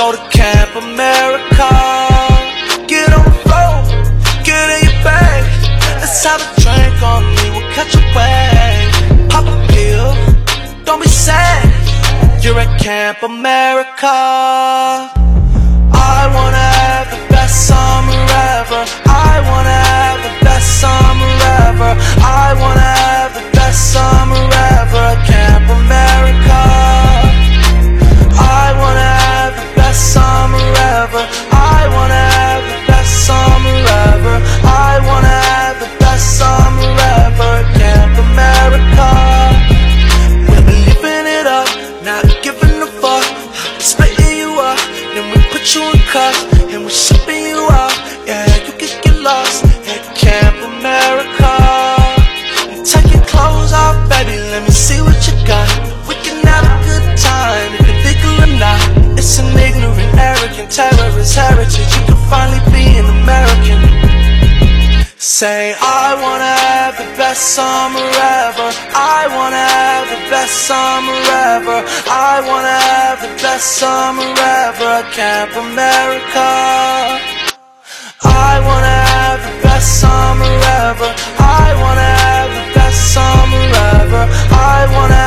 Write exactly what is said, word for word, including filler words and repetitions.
go to Camp America. Get on the floor, get in your bag. Let's have a drink on me, we'll catch a wave. Pop a pill, don't be sad, you're at Camp America. I wanna have the best summer ever. I wanna have the best summer ever. I wanna have the best summer ever at Camp America. I wanna have the best summer ever. I wanna have the best summer ever. I wanna have the best summer ever at Camp America. We'll be living it up, not giving a fuck, splitting you up, then we put you in cuffs and we shipping you out. Yeah, you can get lost at Camp America. Take your clothes off, baby, let me see what you got. We can have a good time, if you're legal or not. It's an ignorant, arrogant, terrorist heritage. You can finally be an American. Say, I wanna have the best summer ever. I wanna have the best summer ever. I wanna have the best summer ever at Camp America. I wanna have the best summer ever. I wanna have the best summer ever. I wanna